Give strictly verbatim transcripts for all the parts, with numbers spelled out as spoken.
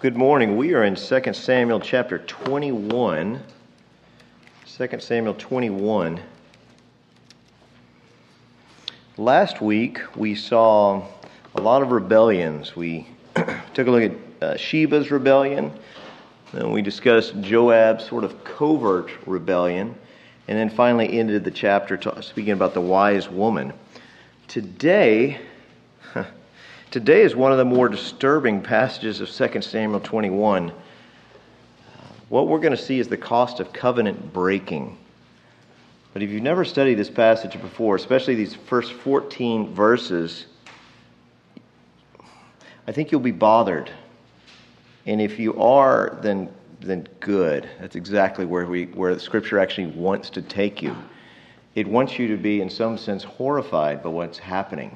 Good morning. We are in Second Samuel chapter twenty-one. Second Samuel twenty-one. Last week we saw a lot of rebellions. We took a look at uh, Sheba's rebellion, then we discussed Joab's sort of covert rebellion, and then finally ended the chapter t- speaking about the wise woman. Today, today is one of the more disturbing passages of Second Samuel twenty-one. What we're going to see is the cost of covenant breaking. But if you've never studied this passage before, especially these first fourteen verses, I think you'll be bothered. And if you are, then then good. That's exactly where we where the Scripture actually wants to take you. It wants you to be, in some sense, horrified by what's happening.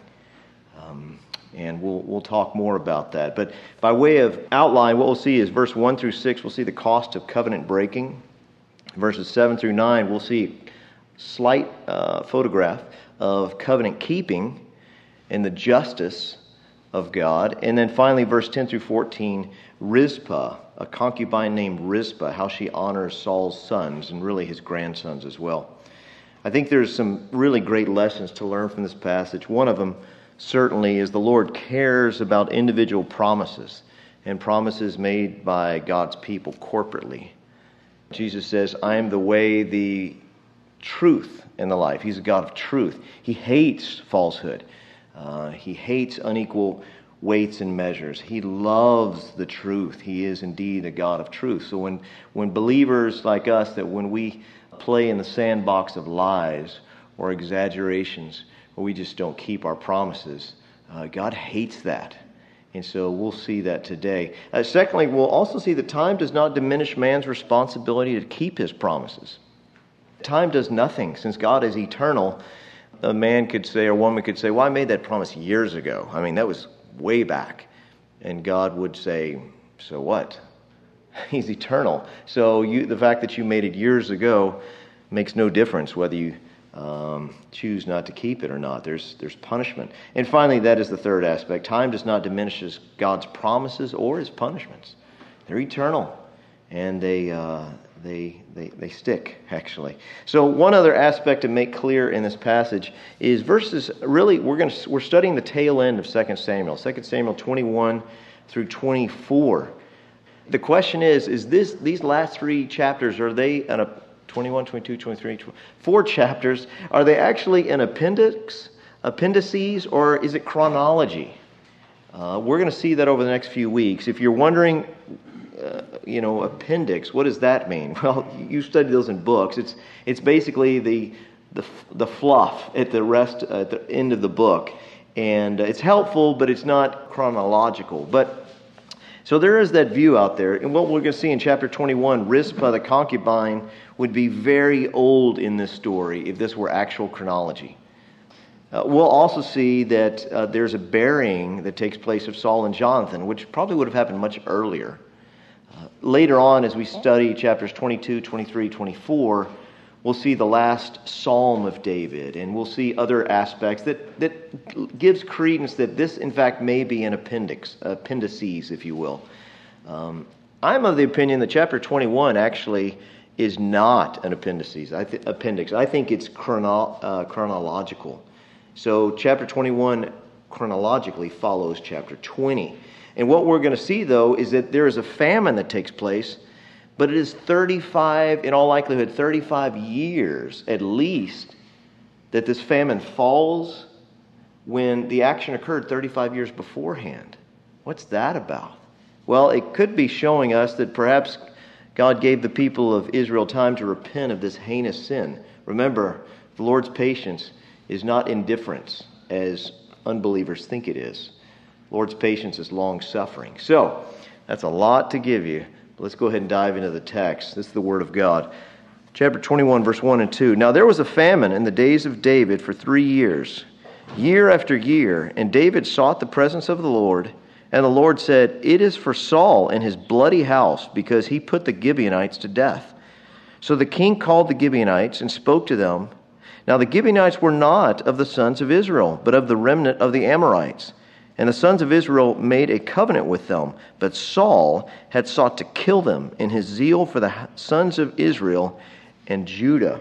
Um, and we'll we'll talk more about that. But by way of outline, what we'll see is verse one through six, we'll see the cost of covenant breaking. Verses seven through nine, we'll see slight uh, photograph of covenant keeping and the justice of God. And then finally, verse ten through fourteen, Rizpah, a concubine named Rizpah, how she honors Saul's sons and really his grandsons as well. I think there's some really great lessons to learn from this passage. One of them certainly is the Lord cares about individual promises and promises made by God's people corporately. Jesus says, I am the way, the truth, and the life. He's a God of truth. He hates falsehood. Uh, he hates unequal weights and measures. He loves the truth. He is indeed a God of truth. So when, when believers like us, that when we play in the sandbox of lies or exaggerations, where we just don't keep our promises, uh, God hates that. And so we'll see that today. Uh, secondly, we'll also see that time does not diminish man's responsibility to keep his promises. Time does nothing. Since God is eternal, a man could say, or a woman could say, well, I made that promise years ago. I mean, that was way back. And God would say, so what? He's eternal. So you, the fact that you made it years ago makes no difference whether you um, choose not to keep it or not. There's there's punishment. And finally, that is the third aspect. Time does not diminish God's promises or His punishments. They're eternal, and they uh, they they they stick actually. So one other aspect to make clear in this passage is verses. Really, we're going to we're studying the tail end of Second Samuel, Second Samuel twenty-one through twenty-four. The question is, is this these last three chapters, are they an twenty-one, twenty-two, twenty-three, twenty-four chapters, are they actually an appendix, appendices, or is it chronology? Uh, we're going to see that over the next few weeks. If you're wondering, uh, you know, appendix, what does that mean? Well, you study those in books. It's it's basically the the the fluff at the rest at the end of the book, and it's helpful, but it's not chronological. But so there is that view out there. And what we're going to see in chapter twenty-one, Rizpah the concubine would be very old in this story if this were actual chronology. Uh, we'll also see that uh, there's a burying that takes place of Saul and Jonathan, which probably would have happened much earlier. Uh, later on, as we study chapters twenty-two, twenty-three, twenty-four, we'll see the last psalm of David, and we'll see other aspects that, that gives credence that this, in fact, may be an appendix, appendices, if you will. Um, I'm of the opinion that chapter twenty-one actually is not an appendices, I th- appendix. I think it's chrono- uh, chronological. So chapter twenty-one chronologically follows chapter twenty. And what we're going to see, though, is that there is a famine that takes place, but it is thirty-five, in all likelihood, thirty-five years at least, that this famine falls when the action occurred thirty-five years beforehand. What's that about? Well, it could be showing us that perhaps God gave the people of Israel time to repent of this heinous sin. Remember, the Lord's patience is not indifference, as unbelievers think it is. The Lord's patience is long-suffering. So, that's a lot to give you. Let's go ahead and dive into the text. This is the Word of God. Chapter twenty-one, verse one and two. Now there was a famine in the days of David for three years, year after year, and David sought the presence of the Lord, and the Lord said, It is for Saul and his bloody house, because he put the Gibeonites to death. So the king called the Gibeonites and spoke to them. Now the Gibeonites were not of the sons of Israel, but of the remnant of the Amorites. And the sons of Israel made a covenant with them, but Saul had sought to kill them in his zeal for the sons of Israel and Judah.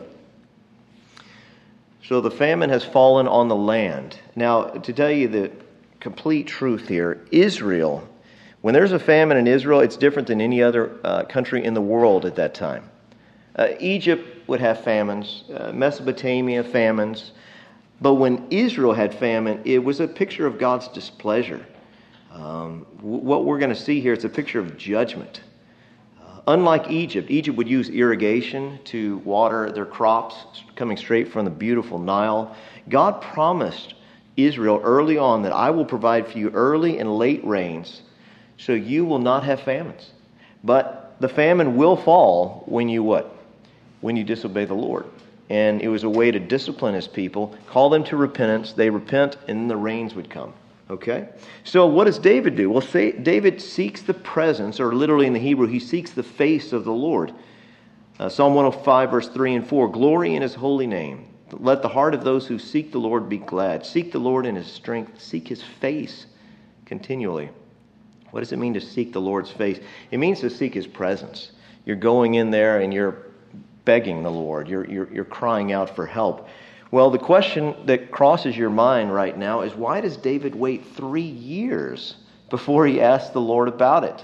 So the famine has fallen on the land. Now, to tell you the complete truth here, Israel, when there's a famine in Israel, it's different than any other uh, country in the world at that time. Uh, Egypt would have famines, uh, Mesopotamia famines, but when Israel had famine, it was a picture of God's displeasure. Um, what we're going to see here is a picture of judgment. Uh, unlike Egypt, Egypt would use irrigation to water their crops coming straight from the beautiful Nile. God promised Israel early on that I will provide for you early and late rains so you will not have famines. But the famine will fall when you what? When you disobey the Lord. And it was a way to discipline his people, call them to repentance. They repent, and the rains would come. Okay? So what does David do? Well, say, David seeks the presence, or literally in the Hebrew, he seeks the face of the Lord. Uh, Psalm one oh five, verse three and four, glory in his holy name. Let the heart of those who seek the Lord be glad. Seek the Lord in his strength. Seek his face continually. What does it mean to seek the Lord's face? It means to seek his presence. You're going in there and you're begging the Lord. You're, you're, you're crying out for help. Well, the question that crosses your mind right now is, why does David wait three years before he asks the Lord about it?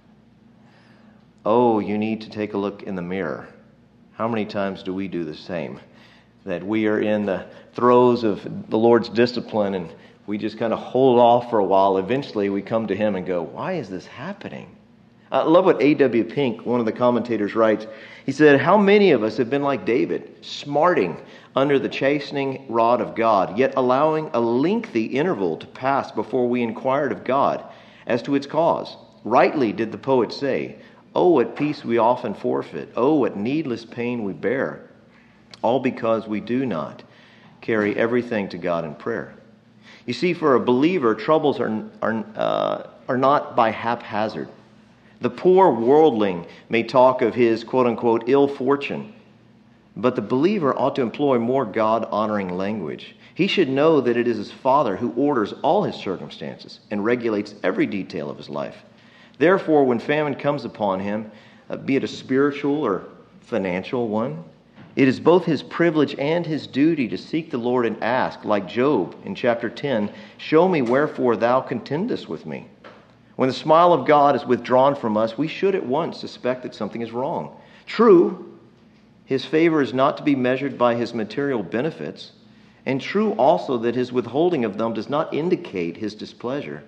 Oh, you need to take a look in the mirror. How many times do we do the same? That we are in the throes of the Lord's discipline and we just kind of hold off for a while. Eventually we come to him and go, why is this happening? I love what A W Pink, one of the commentators, writes. He said, how many of us have been like David, smarting under the chastening rod of God, yet allowing a lengthy interval to pass before we inquired of God as to its cause? Rightly did the poet say, oh, what peace we often forfeit. Oh, what needless pain we bear. All because we do not carry everything to God in prayer. You see, for a believer, troubles are, are, uh, are not by haphazard. The poor worldling may talk of his quote-unquote ill fortune, but the believer ought to employ more God-honoring language. He should know that it is his Father who orders all his circumstances and regulates every detail of his life. Therefore, when famine comes upon him, uh, be it a spiritual or financial one, it is both his privilege and his duty to seek the Lord and ask, like Job in chapter ten, show me wherefore thou contendest with me. When the smile of God is withdrawn from us, we should at once suspect that something is wrong. True, his favor is not to be measured by his material benefits, and true also that his withholding of them does not indicate his displeasure.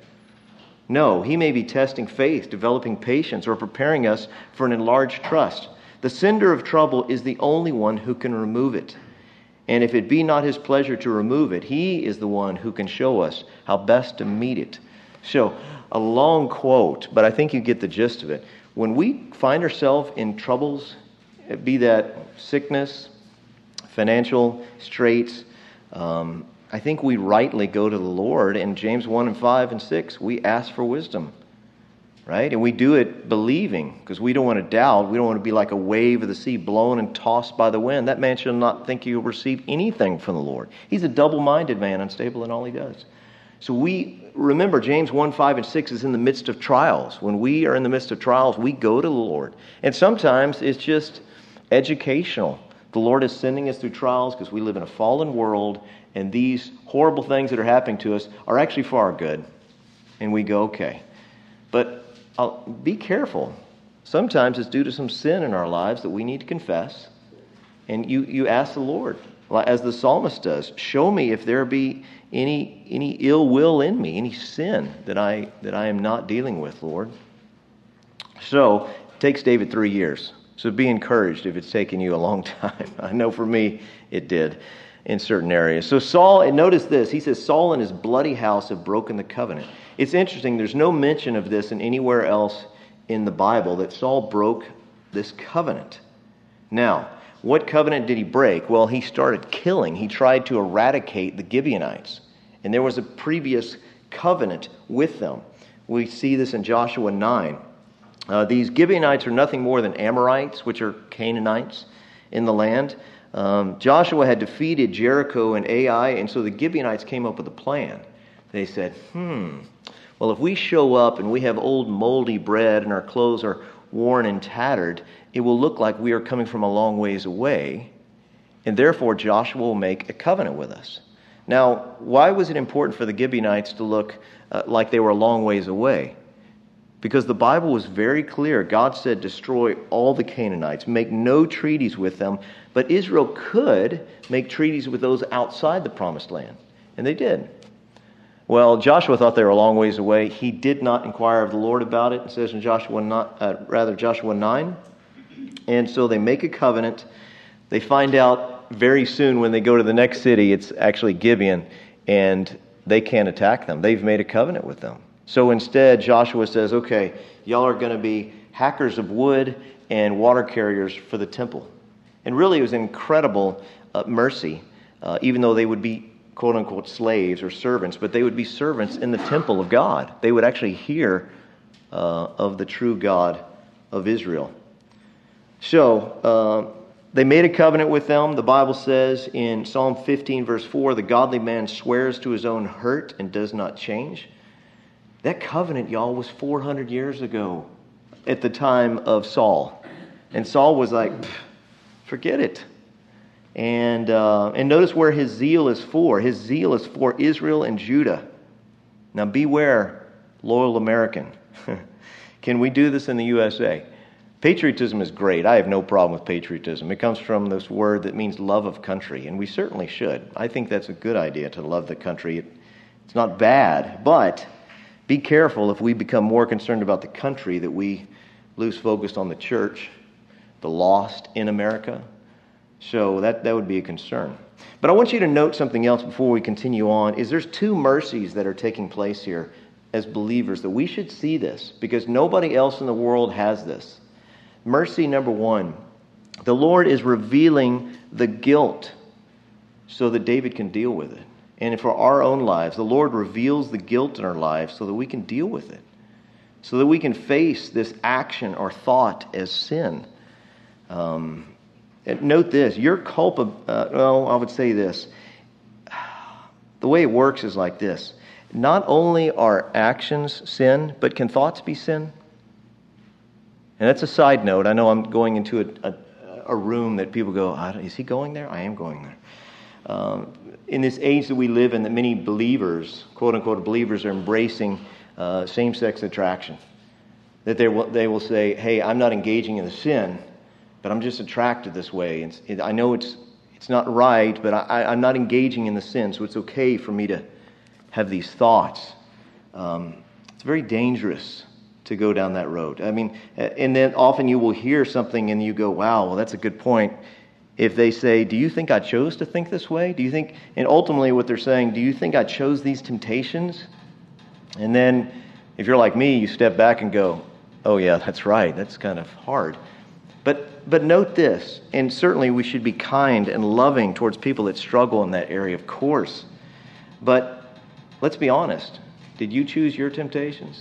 No, he may be testing faith, developing patience, or preparing us for an enlarged trust. The sender of trouble is the only one who can remove it. And if it be not his pleasure to remove it, he is the one who can show us how best to meet it. So, a long quote, but I think you get the gist of it. When we find ourselves in troubles, be that sickness, financial straits, um, I think we rightly go to the Lord. In James one and five and six, we ask for wisdom, right? And we do it believing, because we don't want to doubt. We don't want to be like a wave of the sea blown and tossed by the wind. That man shall not think he will receive anything from the Lord. He's a double-minded man, unstable in all he does. So we remember James one, five, and six is in the midst of trials. When we are in the midst of trials, we go to the Lord. And sometimes it's just educational. The Lord is sending us through trials because we live in a fallen world, and these horrible things that are happening to us are actually for our good. And we go, okay. But I'll, be careful. Sometimes it's due to some sin in our lives that we need to confess. And you, you ask the Lord, as the psalmist does, show me if there be any any ill will in me, any sin that I that I am not dealing with, Lord. So it takes David three years. So be encouraged if it's taken you a long time. I know for me it did in certain areas. So Saul, and notice this, he says, Saul and his bloody house have broken the covenant. It's interesting, there's no mention of this in anywhere else in the Bible, that Saul broke this covenant. Now, what covenant did he break? Well, he started killing. He tried to eradicate the Gibeonites. And there was a previous covenant with them. We see this in Joshua nine. Uh, these Gibeonites are nothing more than Amorites, which are Canaanites in the land. Um, Joshua had defeated Jericho and Ai, and so the Gibeonites came up with a plan. They said, hmm, Well, if we show up and we have old moldy bread and our clothes are worn and tattered, it will look like we are coming from a long ways away, and therefore Joshua will make a covenant with us. Now, why was it important for the Gibeonites to look uh, like they were a long ways away? Because the Bible was very clear. God said, destroy all the Canaanites, make no treaties with them, but Israel could make treaties with those outside the promised land, and they did. Well, Joshua thought they were a long ways away. He did not inquire of the Lord about it. It says in Joshua, not, uh, rather Joshua nine. And so they make a covenant. They find out very soon when they go to the next city, it's actually Gibeon, and they can't attack them. They've made a covenant with them. So instead, Joshua says, okay, y'all are going to be hackers of wood and water carriers for the temple. And really, it was incredible uh, mercy, uh, even though they would be quote-unquote slaves or servants, but they would be servants in the temple of God. They would actually hear uh, of the true God of Israel. So, uh, they made a covenant with them. The Bible says in Psalm fifteen, verse four, the godly man swears to his own hurt and does not change. That covenant, y'all, was four hundred years ago at the time of Saul. And Saul was like, forget it. And uh, and notice where his zeal is for. His zeal is for Israel and Judah. Now beware, loyal American. Can we do this in the U S A? Patriotism is great. I have no problem with patriotism. It comes from this word that means love of country, and we certainly should. I think that's a good idea, to love the country. It, it's not bad, but be careful if we become more concerned about the country that we lose focus on the church, the lost in America. So that, that would be a concern. But I want you to note something else before we continue on, is there's two mercies that are taking place here as believers that we should see this, because nobody else in the world has this. Mercy number one, the Lord is revealing the guilt so that David can deal with it. And for our own lives, the Lord reveals the guilt in our lives so that we can deal with it, so that we can face this action or thought as sin. Um, and note this, your culpa, uh, well, I would say this. The way it works is like this. Not only are actions sin, but can thoughts be sin? And that's a side note. I know I'm going into a, a, a room that people go, is he going there? I am going there. Um, in this age that we live in, that many believers, quote-unquote believers, are embracing uh, same-sex attraction. That they will, they will say, hey, I'm not engaging in the sin, but I'm just attracted this way. And it, I know it's it's not right, but I, I'm not engaging in the sin, so it's okay for me to have these thoughts. Um, it's very dangerous to go down that road. I mean, and then often you will hear something and you go, wow, well, that's a good point. If they say, do you think I chose to think this way? Do you think, and ultimately what they're saying, do you think I chose these temptations? And then if you're like me, you step back and go, oh yeah, that's right. That's kind of hard. But but note this, and certainly we should be kind and loving towards people that struggle in that area, of course. But let's be honest. Did you choose your temptations?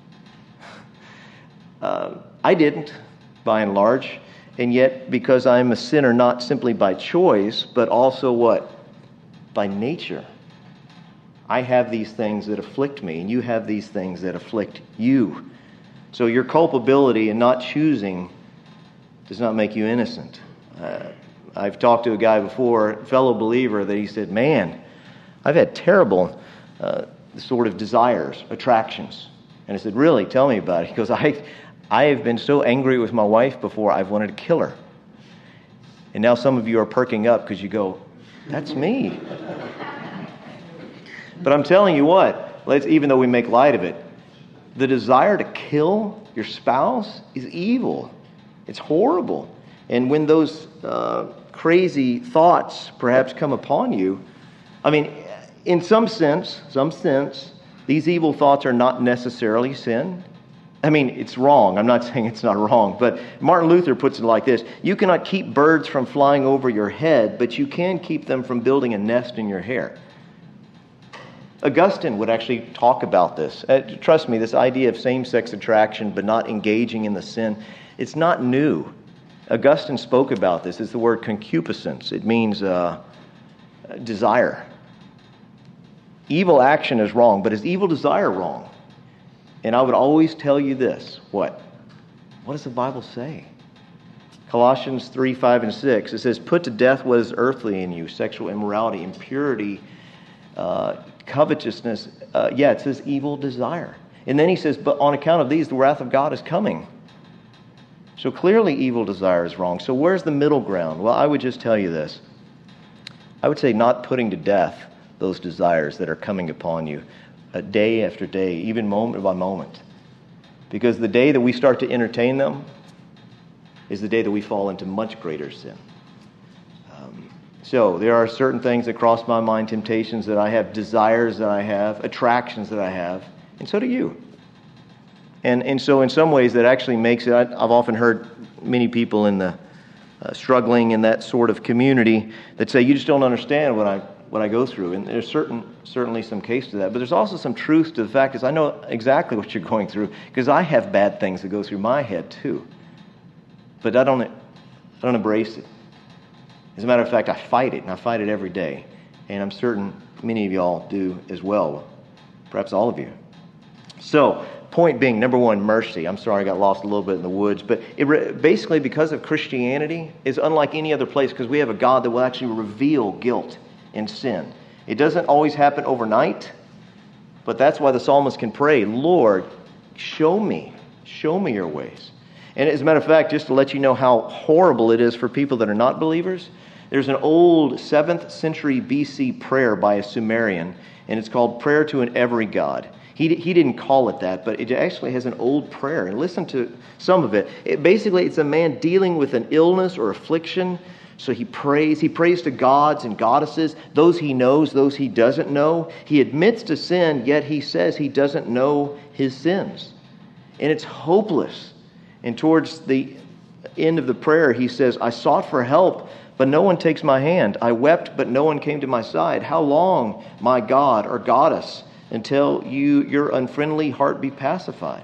Uh, I didn't, by and large, and yet because I'm a sinner not simply by choice, but also what? By nature. I have these things that afflict me, and you have these things that afflict you. So your culpability in not choosing does not make you innocent. Uh, I've talked to a guy before, a fellow believer, that he said, man, I've had terrible uh, sort of desires, attractions. And I said, really? Tell me about it. He goes, I... I have been so angry with my wife before, I've wanted to kill her. And now some of you are perking up because you go, that's me. But I'm telling you what, let's, even though we make light of it, the desire to kill your spouse is evil. It's horrible. And when those uh, crazy thoughts perhaps come upon you, I mean, in some sense, some sense, these evil thoughts are not necessarily sin. I mean, it's wrong. I'm not saying it's not wrong, but Martin Luther puts it like this. You cannot keep birds from flying over your head, but you can keep them from building a nest in your hair. Augustine would actually talk about this. Uh, trust me, this idea of same-sex attraction but not engaging in the sin, it's not new. Augustine spoke about this. It's the word concupiscence. It means uh, desire. Evil action is wrong, but is evil desire wrong? And I would always tell you this. What? What does the Bible say? Colossians three, five, and six. It says, put to death what is earthly in you, sexual immorality, impurity, uh, covetousness. Uh, yeah, it says evil desire. And then he says, but on account of these, the wrath of God is coming. So clearly evil desire is wrong. So where's the middle ground? Well, I would just tell you this. I would say not putting to death those desires that are coming upon you uh, day after day, even moment by moment. Because the day that we start to entertain them is the day that we fall into much greater sin. Um, so there are certain things that cross my mind, temptations that I have, desires that I have, attractions that I have, and so do you. And and so in some ways that actually makes it, I, I've often heard many people in the uh, struggling in that sort of community that say, you just don't understand what I what I go through. And there's certain certainly some case to that. But there's also some truth to the fact is I know exactly what you're going through because I have bad things that go through my head too. But I don't, I don't embrace it. As a matter of fact, I fight it, and I fight it every day. And I'm certain many of y'all do as well, perhaps all of you. So, point being, number one, mercy. I'm sorry I got lost a little bit in the woods, but it re- basically because of Christianity, is unlike any other place because we have a God that will actually reveal guilt and sin. It doesn't always happen overnight, but that's why the psalmist can pray, Lord, show me, show me your ways. And as a matter of fact, just to let you know how horrible it is for people that are not believers, there's an old seventh century B C prayer by a Sumerian, and it's called Prayer to an Every God. He, he didn't call it that, but it actually has an old prayer. And listen to some of it. it. Basically, it's a man dealing with an illness or affliction. So he prays. He prays to gods and goddesses, those he knows, those he doesn't know. He admits to sin, yet he says he doesn't know his sins. And it's hopeless. And towards the end of the prayer, he says, I sought for help, but no one takes my hand. I wept, but no one came to my side. How long, my God or goddess, until you your unfriendly heart be pacified?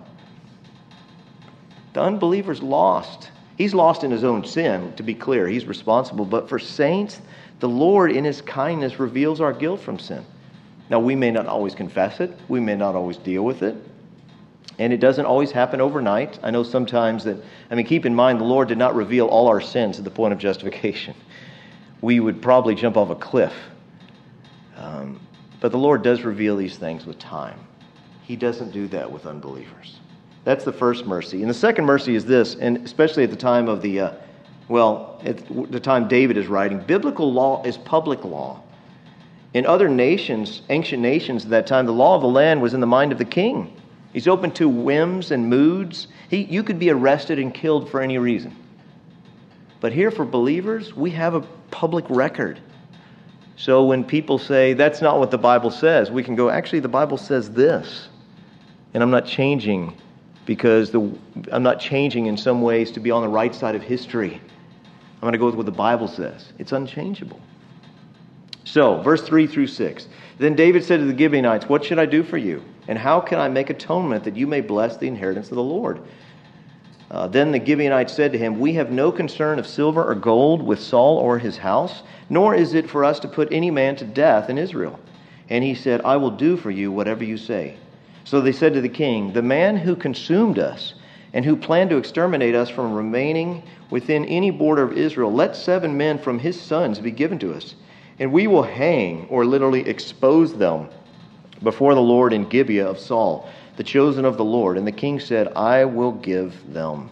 The unbeliever's lost. He's lost in his own sin, to be clear. He's responsible. But for saints, the Lord, in his kindness, reveals our guilt from sin. Now, we may not always confess it. We may not always deal with it. And it doesn't always happen overnight. I know sometimes that, I mean, keep in mind, the Lord did not reveal all our sins at the point of justification. We would probably jump off a cliff. Um, but the Lord does reveal these things with time. He doesn't do that with unbelievers. That's the first mercy. And the second mercy is this, and especially at the time of the, uh, well, at the time David is writing, biblical law is public law. In other nations, ancient nations at that time, the law of the land was in the mind of the king. He's open to whims and moods. He, you could be arrested and killed for any reason. But here for believers, we have a public record. So when people say, that's not what the Bible says, we can go, actually, the Bible says this. And I'm not changing because the, I'm not changing in some ways to be on the right side of history. I'm going to go with what the Bible says. It's unchangeable. So, verse three through six. Then David said to the Gibeonites, what should I do for you? And how can I make atonement that you may bless the inheritance of the Lord? Uh, then the Gibeonites said to him, we have no concern of silver or gold with Saul or his house, nor is it for us to put any man to death in Israel. And he said, I will do for you whatever you say. So they said to the king, the man who consumed us and who planned to exterminate us from remaining within any border of Israel, let seven men from his sons be given to us, and we will hang, or literally expose them, before the Lord in Gibeah of Saul, the chosen of the Lord. And the king said, I will give them.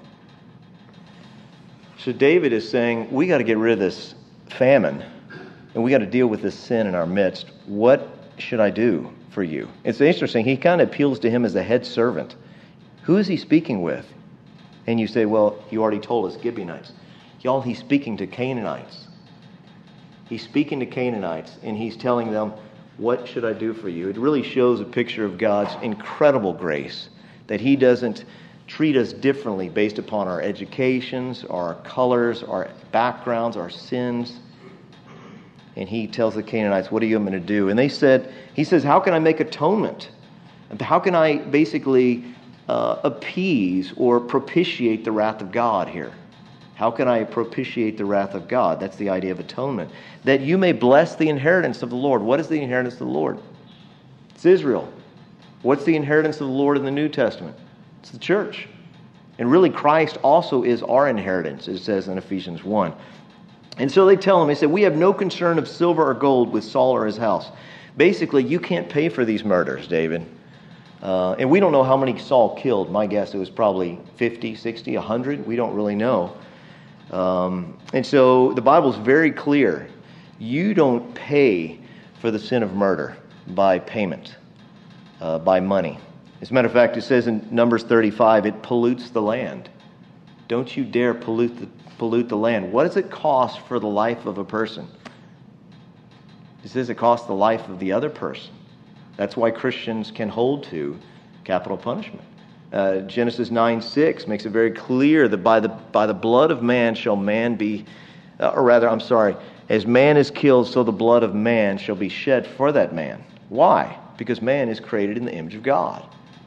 So David is saying, we got to get rid of this famine, and we got to deal with this sin in our midst. What should I do for you? It's interesting. He kind of appeals to him as a head servant. Who is he speaking with? And you say, well, you already told us, Gibeonites. Y'all, he's speaking to Canaanites. He's speaking to Canaanites, and he's telling them, what should I do for you? It really shows a picture of God's incredible grace, that he doesn't treat us differently based upon our educations, our colors, our backgrounds, our sins. And he tells the Canaanites, what are you going to do? And they said, he says, how can I make atonement? How can I basically uh, appease or propitiate the wrath of God here? How can I propitiate the wrath of God? That's the idea of atonement. That you may bless the inheritance of the Lord. What is the inheritance of the Lord? It's Israel. What's the inheritance of the Lord in the New Testament? It's the church. And really, Christ also is our inheritance, it says in Ephesians one. And so they tell him, they said, we have no concern of silver or gold with Saul or his house. Basically, you can't pay for these murders, David. Uh, and we don't know how many Saul killed. My guess it was probably fifty, sixty, one hundred. We don't really know. Um, and so the Bible's very clear. You don't pay for the sin of murder by payment, uh, by money. As a matter of fact, it says in Numbers thirty-five, it pollutes the land. Don't you dare pollute the, pollute the land. What does it cost for the life of a person? It says it costs the life of the other person. That's why Christians can hold to capital punishment. Uh, Genesis nine six makes it very clear that by the by the blood of man shall man be, uh, or rather, I'm sorry, as man is killed, so the blood of man shall be shed for that man. Why? Because man is created in the image of God.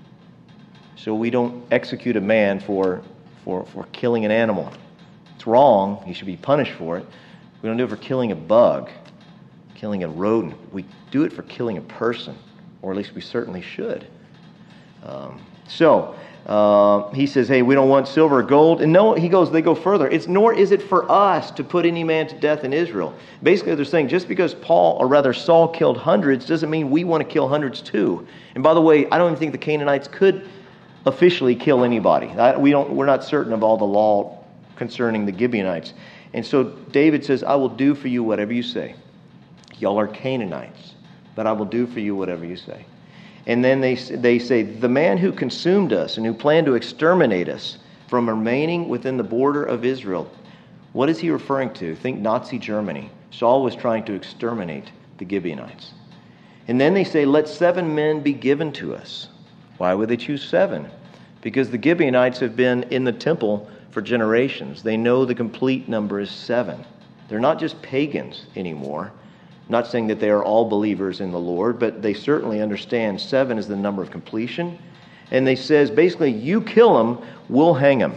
So we don't execute a man for, for, for killing an animal. It's wrong. He should be punished for it. We don't do it for killing a bug, killing a rodent. We do it for killing a person, or at least we certainly should. Um, so uh, he says, hey, we don't want silver or gold. And no, he goes, they go further. It's nor is it for us to put any man to death in Israel. Basically, they're saying just because Paul, or rather Saul, killed hundreds doesn't mean we want to kill hundreds too. And by the way, I don't even think the Canaanites could officially kill anybody. I, we don't, we're not certain of all the law concerning the Gibeonites. And so David says, I will do for you whatever you say. Y'all are Canaanites, but I will do for you whatever you say. And then they they say, the man who consumed us and who planned to exterminate us from remaining within the border of Israel, what is he referring to? Think Nazi Germany. Saul was trying to exterminate the Gibeonites. And then they say, let seven men be given to us. Why would they choose seven? Because the Gibeonites have been in the temple for generations. They know the complete number is seven. They're not just pagans anymore. I'm not saying that they are all believers in the Lord, but they certainly understand seven is the number of completion. And they says, basically, you kill them, we'll hang them.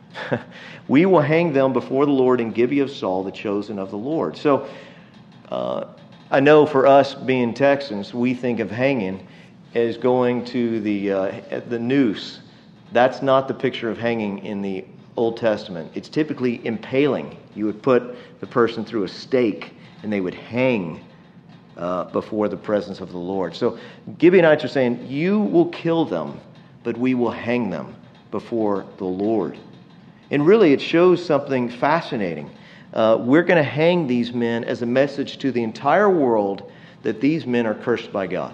We will hang them before the Lord in Gibeah of Saul, the chosen of the Lord. So uh, I know for us being Texans, we think of hanging as going to the uh, the noose. That's not the picture of hanging in the Old Testament. It's typically impaling. You would put the person through a stake and they would hang uh, before the presence of the Lord. So Gibeonites are saying, you will kill them, but we will hang them before the Lord. And really it shows something fascinating. Uh, we're going to hang these men as a message to the entire world that these men are cursed by God.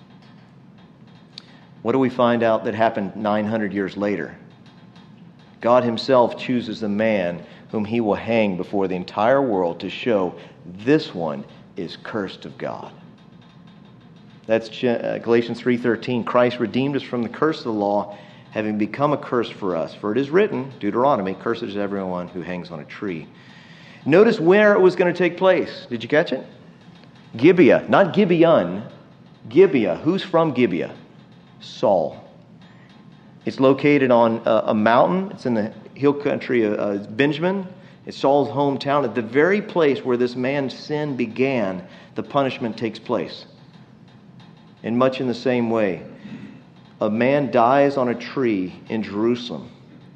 What do we find out that happened nine hundred years later? God himself chooses a man whom he will hang before the entire world to show this one is cursed of God. That's Galatians three thirteen. Christ redeemed us from the curse of the law, having become a curse for us. For it is written, Deuteronomy, cursed is everyone who hangs on a tree. Notice where it was going to take place. Did you catch it? Gibeah, not Gibeon. Gibeah. Who's from Gibeah? Saul. It's located on a, a mountain. It's in the hill country of uh, Benjamin. It's Saul's hometown. At the very place where this man's sin began, the punishment takes place. And much in the same way, a man dies on a tree in Jerusalem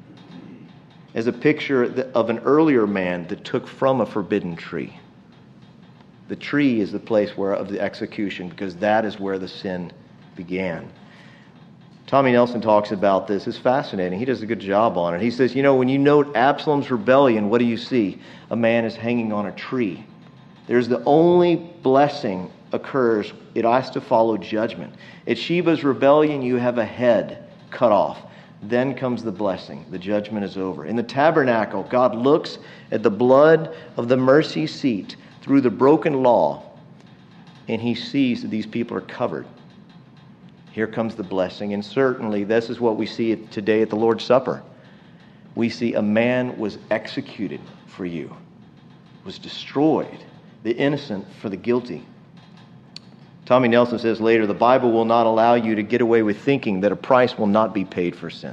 as a picture of an earlier man that took from a forbidden tree. The tree is the place where of the execution, because that is where the sin began. Tommy Nelson talks about this. It's fascinating. He does a good job on it. He says, you know, when you note Absalom's rebellion, what do you see? A man is hanging on a tree. There's the only blessing occurs. It has to follow judgment. At Sheba's rebellion, you have a head cut off. Then comes the blessing. The judgment is over. In the tabernacle, God looks at the blood of the mercy seat through the broken law, and he sees that these people are covered. Here comes the blessing. And certainly this is what we see today at the Lord's Supper. We see a man was executed for you, was destroyed, the innocent for the guilty. Tommy Nelson says later, the Bible will not allow you to get away with thinking that a price will not be paid for sin.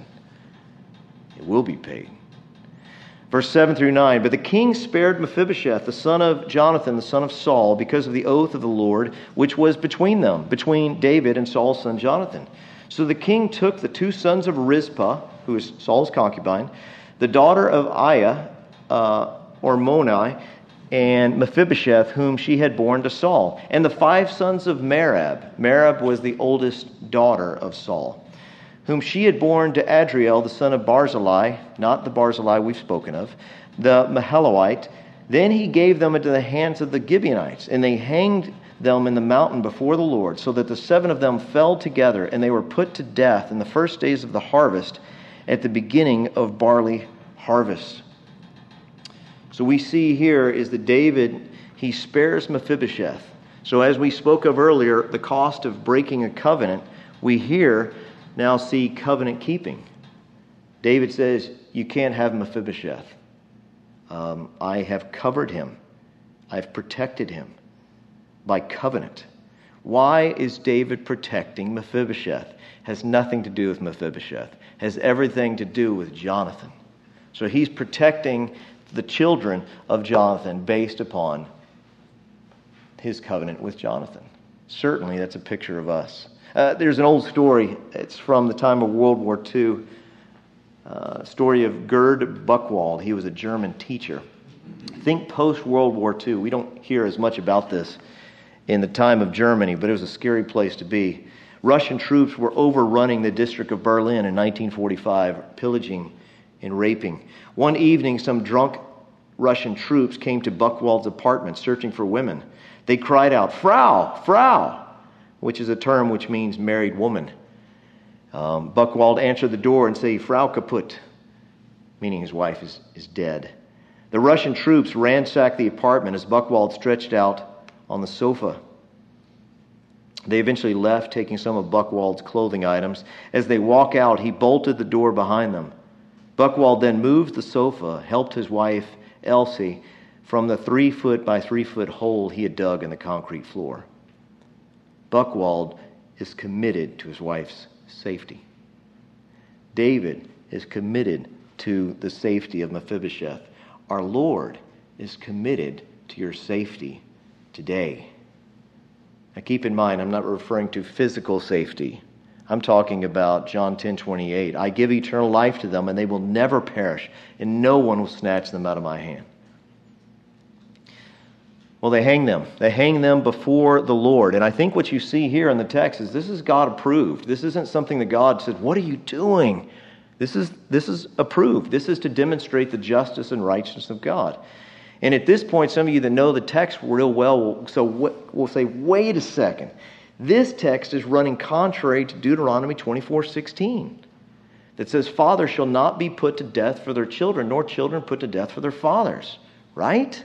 It will be paid. Verse seven through nine, but the king spared Mephibosheth, the son of Jonathan, the son of Saul, because of the oath of the Lord, which was between them, between David and Saul's son Jonathan. So the king took the two sons of Rizpah, who is Saul's concubine, the daughter of Aiah, uh, or Moni, and Mephibosheth, whom she had borne to Saul, and the five sons of Merab. Merab was the oldest daughter of Saul, whom she had borne to Adriel, the son of Barzillai, not the Barzillai we've spoken of, the Mahaloite. Then he gave them into the hands of the Gibeonites, and they hanged them in the mountain before the Lord, so that the seven of them fell together, and they were put to death in the first days of the harvest, at the beginning of barley harvest. So we see here is that David, he spares Mephibosheth. So as we spoke of earlier, the cost of breaking a covenant, we here now see covenant keeping. David says, you can't have Mephibosheth. Um, I have covered him. I've protected him by covenant. Why is David protecting Mephibosheth? Has nothing to do with Mephibosheth. Has everything to do with Jonathan. So he's protecting the children of Jonathan based upon his covenant with Jonathan. Certainly that's a picture of us. Uh, there's an old story. It's from the time of World War Two. Uh, story of Gerd Buchwald. He was a German teacher. Think post-World War Two. We don't hear as much about this in the time of Germany, but it was a scary place to be. Russian troops were overrunning the district of Berlin in nineteen forty-five, pillaging and raping. One evening, some drunk Russian troops came to Buchwald's apartment searching for women. They cried out, "Frau, Frau," which is a term which means married woman. Um, Buchwald answered the door and said, "Frau kaputt," meaning his wife is, is dead. The Russian troops ransacked the apartment as Buchwald stretched out on the sofa. They eventually left, taking some of Buchwald's clothing items. As they walk out, he bolted the door behind them. Buchwald then moved the sofa, helped his wife, Elsie, from the three foot by three foot hole he had dug in the concrete floor. Buchwald is committed to his wife's safety. David is committed to the safety of Mephibosheth. Our Lord is committed to your safety today. Now keep in mind, I'm not referring to physical safety. I'm talking about John ten twenty-eight. I give eternal life to them, and they will never perish, and no one will snatch them out of my hand. Well, they hang them. They hang them before the Lord. And I think what you see here in the text is this is God approved. This isn't something that God said, "What are you doing?" This is, this is approved. This is to demonstrate the justice and righteousness of God. And at this point, some of you that know the text real well will, so will say, wait a second. This text is running contrary to Deuteronomy twenty-four sixteen that says, "Fathers shall not be put to death for their children, nor children put to death for their fathers." Right?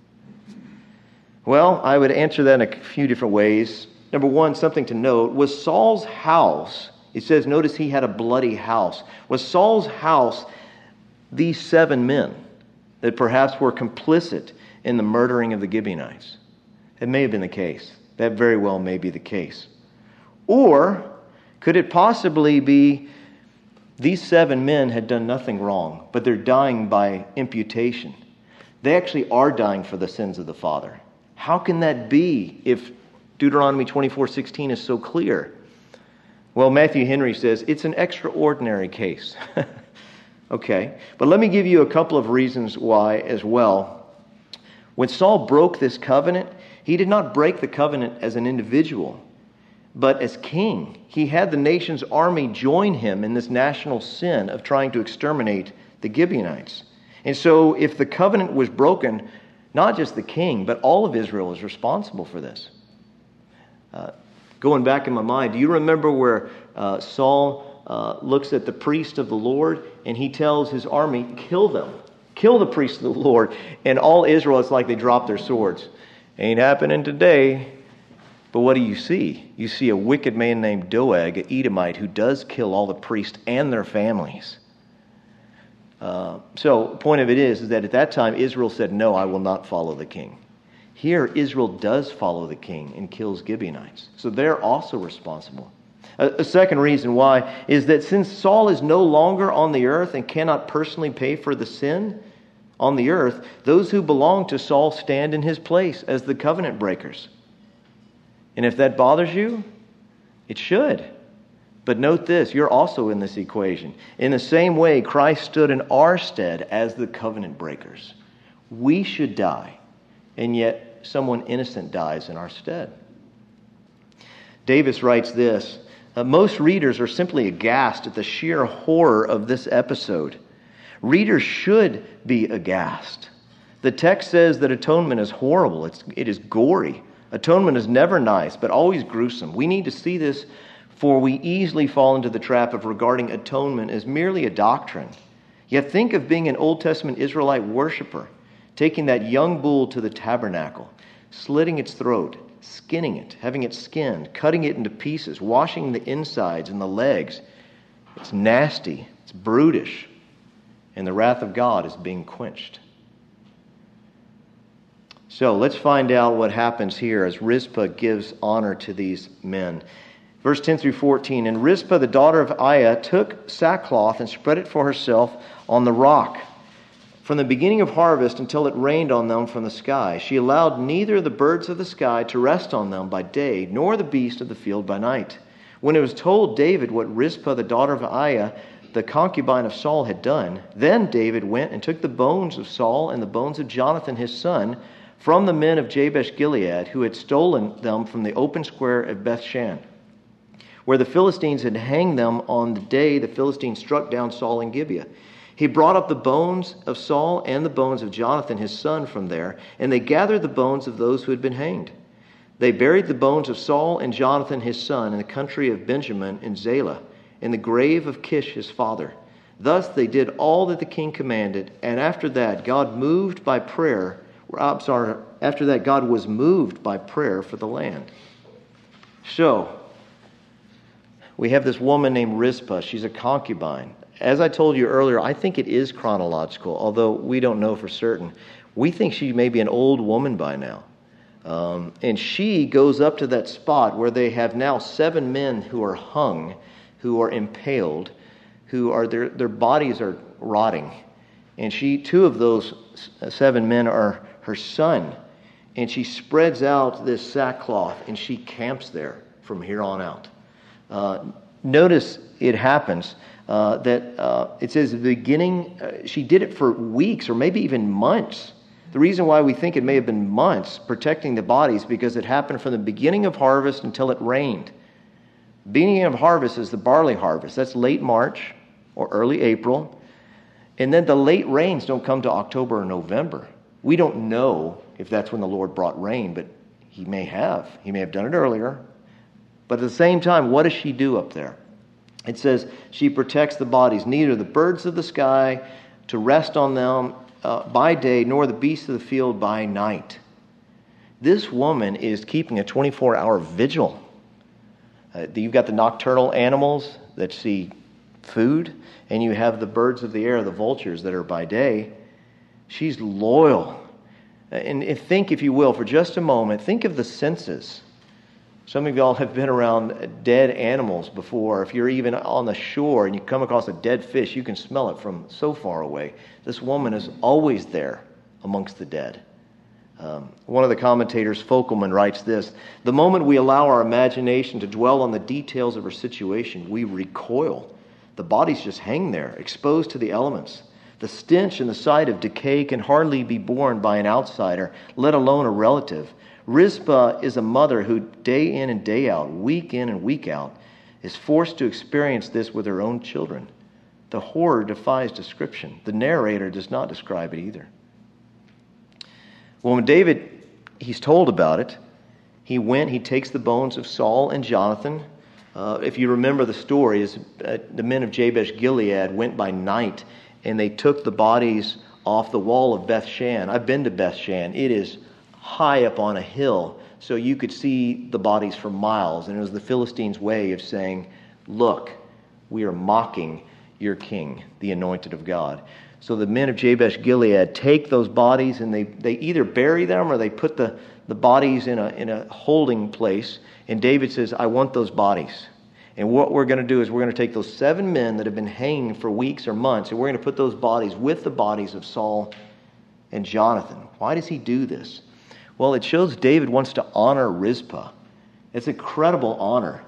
Well, I would answer that in a few different ways. Number one, something to note, was Saul's house, it says, notice he had a bloody house. Was Saul's house these seven men that perhaps were complicit in the murdering of the Gibeonites? It may have been the case. That very well may be the case. Or could it possibly be these seven men had done nothing wrong, but they're dying by imputation? They actually are dying for the sins of the father. How can that be if Deuteronomy twenty-four sixteen is so clear? Well, Matthew Henry says it's an extraordinary case. Okay, but let me give you a couple of reasons why as well. When Saul broke this covenant, he did not break the covenant as an individual, but as king. He had the nation's army join him in this national sin of trying to exterminate the Gibeonites. And so if the covenant was broken, not just the king, but all of Israel is responsible for this. Uh, going back in my mind, do you remember where uh, Saul uh, looks at the priest of the Lord and he tells his army, kill them, kill the priest of the Lord, and all Israel, it's like they drop their swords. Ain't happening today. But what do you see? You see a wicked man named Doeg, an Edomite, who does kill all the priests and their families. Uh, so the point of it is, is that at that time Israel said, no, I will not follow the king. Here Israel does follow the king and kills Gibeonites. So they're also responsible. A, a second reason why is that since Saul is no longer on the earth and cannot personally pay for the sin on the earth, those who belong to Saul stand in his place as the covenant breakers. And if that bothers you, it should. But note this, you're also in this equation. In the same way, Christ stood in our stead as the covenant breakers. We should die, and yet someone innocent dies in our stead. Davis writes this, uh, most readers are simply aghast at the sheer horror of this episode. Readers should be aghast. The text says that atonement is horrible. It's, it is gory. Atonement is never nice, but always gruesome. We need to see this, for we easily fall into the trap of regarding atonement as merely a doctrine. Yet think of being an Old Testament Israelite worshiper, taking that young bull to the tabernacle, slitting its throat, skinning it, having it skinned, cutting it into pieces, washing the insides and the legs. It's nasty. It's brutish. And the wrath of God is being quenched. So let's find out what happens here as Rizpah gives honor to these men. Verse ten through fourteen, and Rizpah, the daughter of Aiah, took sackcloth and spread it for herself on the rock. From the beginning of harvest until it rained on them from the sky, she allowed neither the birds of the sky to rest on them by day, nor the beast of the field by night. When it was told David what Rizpah, the daughter of Aiah, the concubine of Saul, had done, then David went and took the bones of Saul and the bones of Jonathan his son from the men of Jabesh-Gilead, who had stolen them from the open square of Bethshan, where the Philistines had hanged them on the day the Philistines struck down Saul in Gibeah. He brought up the bones of Saul and the bones of Jonathan his son from there, and they gathered the bones of those who had been hanged. They buried the bones of Saul and Jonathan his son in the country of Benjamin in Zelah, in the grave of Kish his father. Thus they did all that the king commanded, and after that God moved by prayer, I'm sorry, after that God was moved by prayer for the land. So, we have this woman named Rizpah. She's a concubine. As I told you earlier, I think it is chronological, although we don't know for certain. We think she may be an old woman by now. Um, and she goes up to that spot where they have now seven men who are hung, who are impaled, who are their, their bodies are rotting. And she, two of those seven men are her son. And she spreads out this sackcloth and she camps there from here on out. Uh, notice it happens uh, that uh, it says at the beginning, uh, she did it for weeks or maybe even months. The reason why we think it may have been months protecting the bodies because it happened from the beginning of harvest until it rained. Beginning of harvest is the barley harvest. That's late March or early April. And then the late rains don't come to October or November. We don't know if that's when the Lord brought rain, but he may have. He may have done it earlier. But at the same time, what does she do up there? It says she protects the bodies, neither the birds of the sky to rest on them uh, by day, nor the beasts of the field by night. This woman is keeping a twenty-four hour vigil. Uh, you've got the nocturnal animals that see food, and you have the birds of the air, the vultures that are by day. She's loyal. And think, if you will, for just a moment, think of the senses. Some of y'all have been around dead animals before. If you're even on the shore and you come across a dead fish, you can smell it from so far away. This woman is always there amongst the dead. Um, one of the commentators, Folkelman, writes this: the moment we allow our imagination to dwell on the details of her situation, we recoil. The bodies just hang there, exposed to the elements. The stench and the sight of decay can hardly be borne by an outsider, let alone a relative. Rizpah is a mother who, day in and day out, week in and week out, is forced to experience this with her own children. The horror defies description. The narrator does not describe it either. Well, when David, he's told about it, he went, he takes the bones of Saul and Jonathan. Uh, if you remember the story, is uh, the men of Jabesh-Gilead went by night and they took the bodies off the wall of Bethshan. I've been to Bethshan. It is high up on a hill, so you could see the bodies for miles. And it was the Philistines' way of saying, look, we are mocking your king, the anointed of God. So the men of Jabesh-Gilead take those bodies and they, they either bury them or they put the, the bodies in a, in a holding place. And David says, I want those bodies. And what we're going to do is we're going to take those seven men that have been hanging for weeks or months, and we're going to put those bodies with the bodies of Saul and Jonathan. Why does he do this? Well, it shows David wants to honor Rizpah. It's a incredible honor.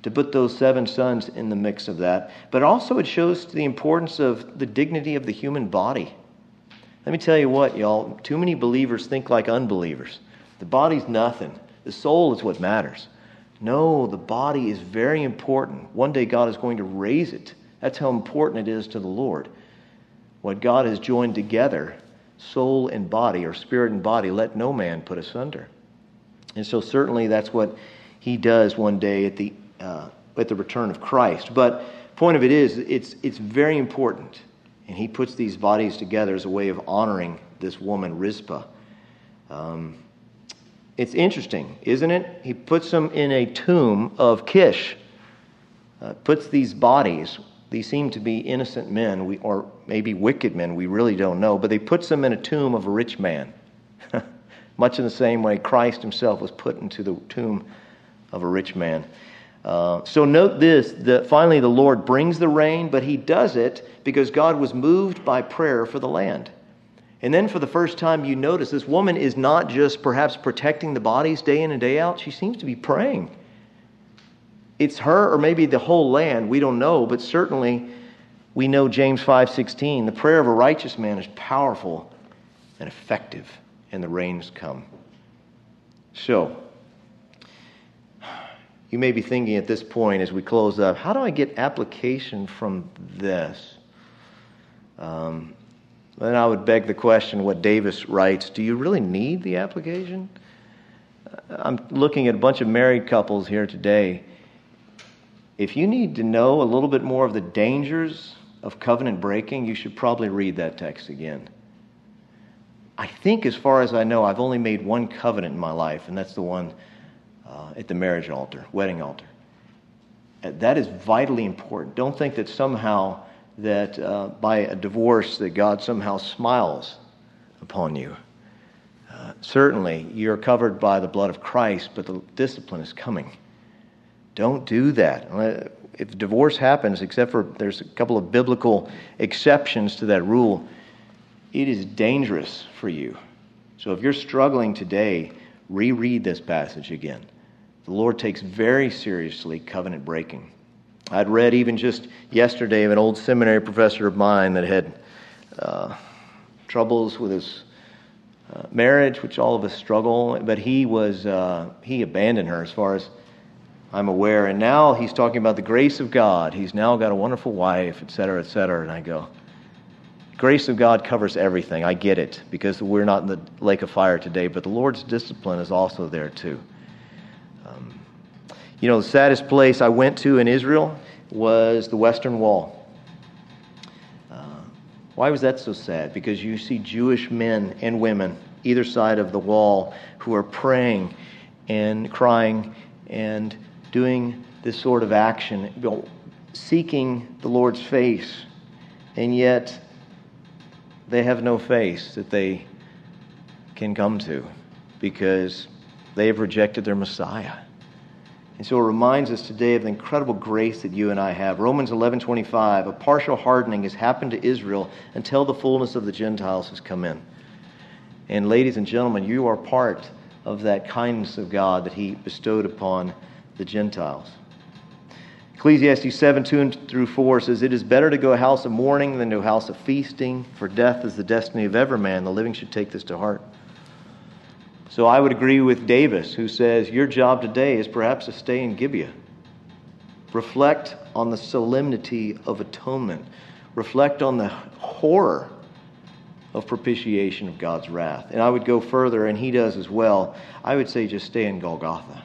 to put those seven sons in the mix of that. But also it shows the importance of the dignity of the human body. Let me tell you what, y'all, too many believers think like unbelievers. The body's nothing. The soul is what matters. No, the body is very important. One day God is going to raise it. That's how important it is to the Lord. What God has joined together, soul and body, or spirit and body, let no man put asunder. And so certainly that's what he does one day at the uh, at the return of Christ. But point of it is, it's it's very important. And he puts these bodies together as a way of honoring this woman, Rizpah. Um, it's interesting, isn't it? He puts them in a tomb of Kish. Uh, puts these bodies, these seem to be innocent men, we, or maybe wicked men, we really don't know, but they puts them in a tomb of a rich man. Much in the same way Christ himself was put into the tomb of a rich man. Uh, so note this, that finally the Lord brings the rain, but he does it because God was moved by prayer for the land. And then for the first time you notice this woman is not just perhaps protecting the bodies day in and day out, she seems to be praying. It's her or maybe the whole land, we don't know, but certainly we know James five sixteen, the prayer of a righteous man is powerful and effective, and the rains come. So, you may be thinking at this point as we close up, how do I get application from this? Um, then I would beg the question, what Davis writes, do you really need the application? I'm looking at a bunch of married couples here today. If you need to know a little bit more of the dangers of covenant breaking, you should probably read that text again. I think as far as I know, I've only made one covenant in my life, and that's the one uh, at the marriage altar, wedding altar. Uh, that is vitally important. Don't think that somehow that uh, by a divorce that God somehow smiles upon you. Uh, certainly, you're covered by the blood of Christ, but the discipline is coming. Don't do that. If divorce happens, except for there's a couple of biblical exceptions to that rule, it is dangerous for you. So if you're struggling today, reread this passage again. The Lord takes very seriously covenant breaking. I'd read even just yesterday of an old seminary professor of mine that had uh, troubles with his uh, marriage, which all of us struggle, but he was uh, he abandoned her as far as I'm aware, and now he's talking about the grace of God. He's now got a wonderful wife, et cetera, et cetera, and I go, grace of God covers everything. I get it, because we're not in the lake of fire today, but the Lord's discipline is also there too. Um, you know, the saddest place I went to in Israel was the Western Wall. Uh, why was that so sad? Because you see Jewish men and women, either side of the wall, who are praying and crying and doing this sort of action, you know, seeking the Lord's face, and yet they have no face that they can come to because they have rejected their Messiah. And so it reminds us today of the incredible grace that you and I have. Romans eleven twenty-five, a partial hardening has happened to Israel until the fullness of the Gentiles has come in. And ladies and gentlemen, you are part of that kindness of God that he bestowed upon the Gentiles. Ecclesiastes seven, two through four says, it is better to go a house of mourning than to a house of feasting, for death is the destiny of every man. The living should take this to heart. So I would agree with Davis, who says, your job today is perhaps to stay in Gibeah. Reflect on the solemnity of atonement. Reflect on the horror of propitiation of God's wrath. And I would go further, and he does as well. I would say just stay in Golgotha.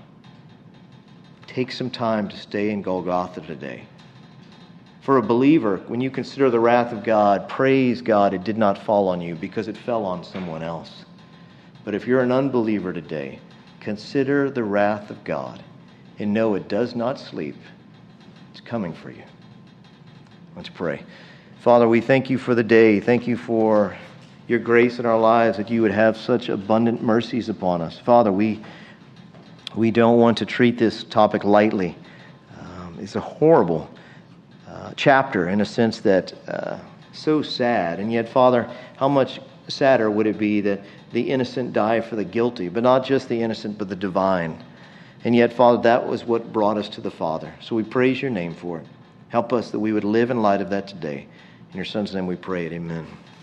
Take some time to stay in Golgotha today. For a believer, when you consider the wrath of God, praise God it did not fall on you because it fell on someone else. But if you're an unbeliever today, consider the wrath of God and know it does not sleep. It's coming for you. Let's pray. Father, we thank you for the day. Thank you for your grace in our lives, that you would have such abundant mercies upon us. Father, we we don't want to treat this topic lightly. Um, it's a horrible uh, chapter in a sense that uh, so sad. And yet, Father, how much sadder would it be that the innocent die for the guilty, but not just the innocent, but the divine. And yet, Father, that was what brought us to the Father. So we praise your name for it. Help us that we would live in light of that today. In your Son's name we pray it. Amen.